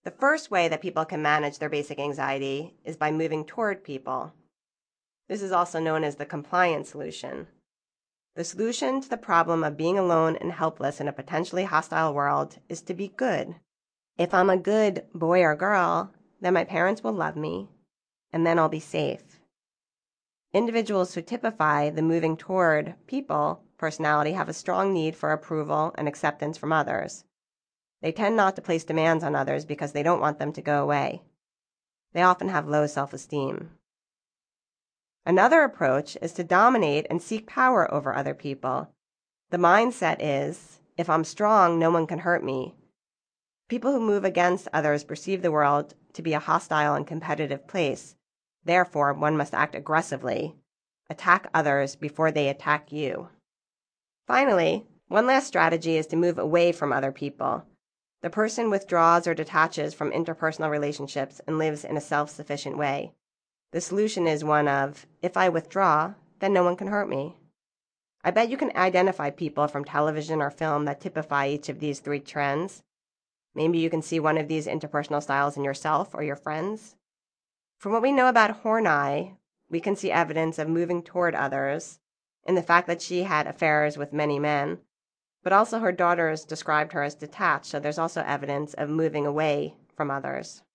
The first way that people can manage their basic anxiety is by moving toward people. This is also known as the compliance solution. The solution to the problem of being alone and helpless in a potentially hostile world is to be good. If I'm a good boy or girl, then my parents will love me, and then I'll be safe. Individuals who typify the moving toward people personality have a strong need for approval and acceptance from others. They tend not to place demands on others because they don't want them to go away. They often have low self-esteem. Another approach is to dominate and seek power over other people. The mindset is, if I'm strong, no one can hurt me. People who move against others perceive the world to be a hostile and competitive place. Therefore, one must act aggressively, attack others before they attack you. Finally, one last strategy is to move away from other people. The person withdraws or detaches from interpersonal relationships and lives in a self-sufficient way. The solution is one of, if I withdraw, then no one can hurt me. I bet you can identify people from television or film that typify each of these three trends. Maybe you can see one of these interpersonal styles in yourself or your friends. From what we know about Horney, we can see evidence of moving toward others in the fact that she had affairs with many men, but also her daughters described her as detached, so there's also evidence of moving away from others.